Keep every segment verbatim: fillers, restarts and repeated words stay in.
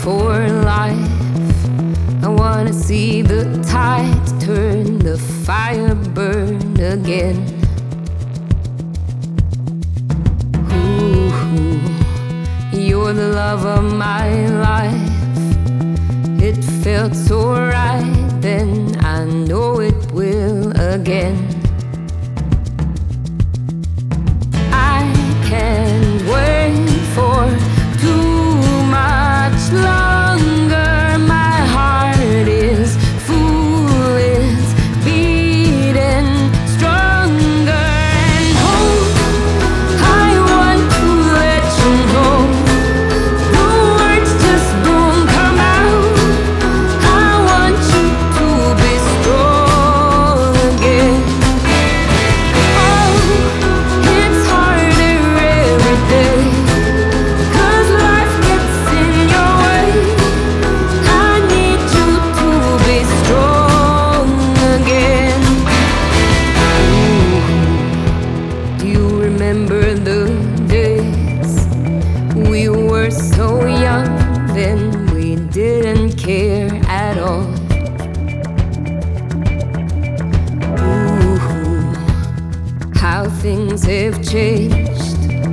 for life. I wanna see the tides turn, the fire burn again. Ooh, you're the love of my life. It felt so right then, I know it will again. I can't wait for too much longer. My heart is full, it's beating stronger. And oh, I want to let you know, the words just don't come out. I want you to be strong again. Oh, it's harder every day, 'cause life gets in your way. I need you to be strong again. Ooh, do you remember the days we were so young then? We didn't care at all. Ooh, how things have changed.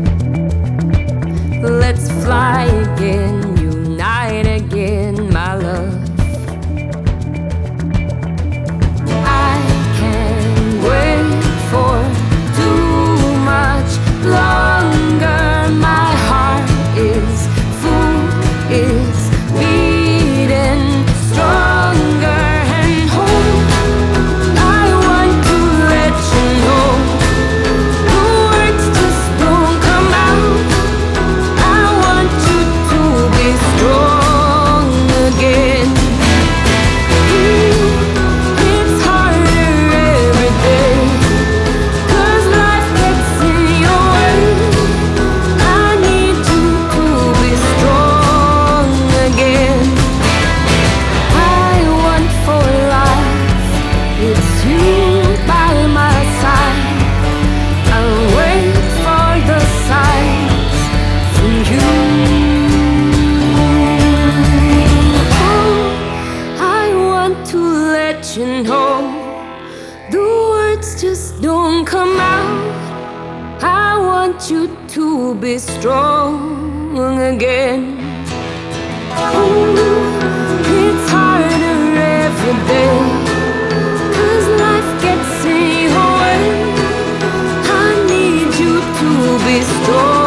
Let's fly again, unite again, my love. I can't wait for too much longer. My heart is full, it's beating stronger. And oh, I want to let you know, the words just don't come out. I want you to be strong again. Ooh, it's harder every day, 'cause life gets in your way. I need you to be strong again. I want for life, it's you by my side. I'll wait for the signs from you. Oh, I want to let you know, the words just don't come out. I want you to be strong again. Ooh, it's harder every day, 'cause life gets in your way. I need you to be strong